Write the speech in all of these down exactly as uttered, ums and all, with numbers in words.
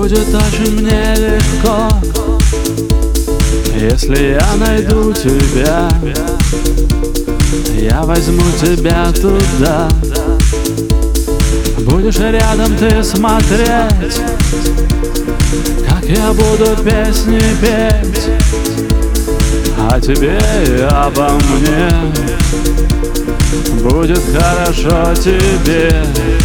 Будет очень мне легко, если я найду тебя. Я возьму тебя туда. Будешь рядом ты смотреть, как я буду песни петь о тебе и обо мне. Будет хорошо тебе.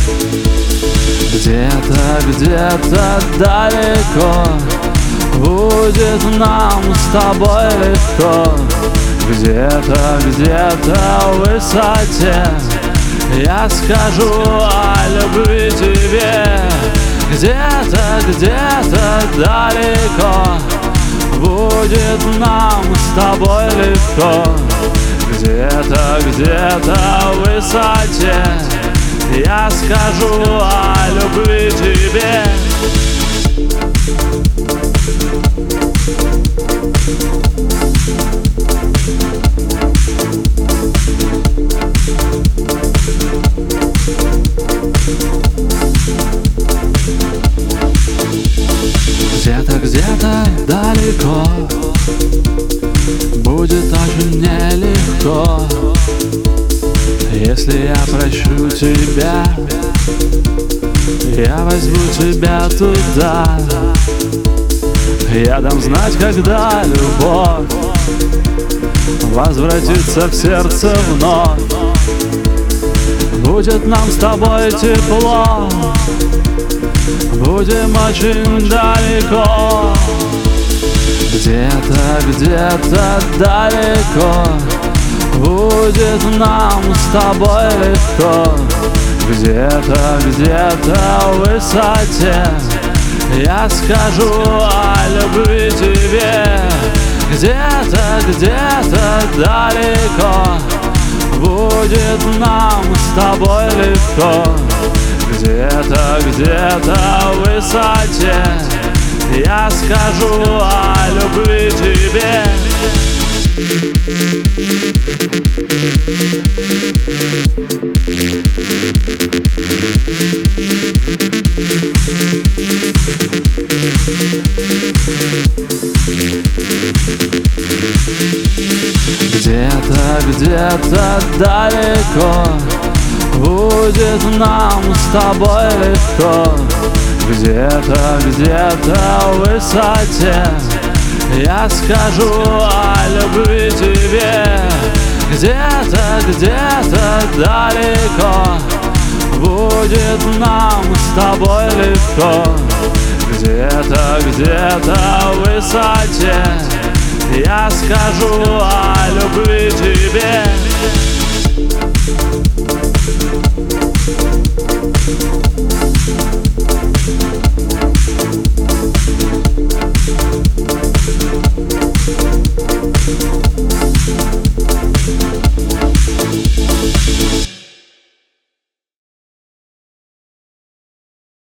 Где-то, где-то далеко будет нам с тобой легко. Где-то, где-то в высоте я скажу о любви тебе. Где-то, где-то далеко будет нам с тобой легко. Где-то, где-то в высоте я скажу о любви тебе. Где-то, где-то далеко будет очень нелегко, если я прощу тебя. Я возьму тебя туда. Я дам знать, когда любовь возвратится в сердце вновь. Будет нам с тобой тепло, будем очень далеко. Где-то, где-то далеко будет нам с тобой легко. Где-то, где-то в высоте я скажу о любви тебе. Где-то, где-то далеко будет нам с тобой легко. Где-то, где-то в высоте я скажу о любви тебе. Где-то, где-то далеко будет нам с тобой легко. Где-то, где-то в высоте я скажу о любви тебе. Где-то, где-то далеко будет нам с тобой легко. Где-то, где-то в высоте я скажу о любви тебе.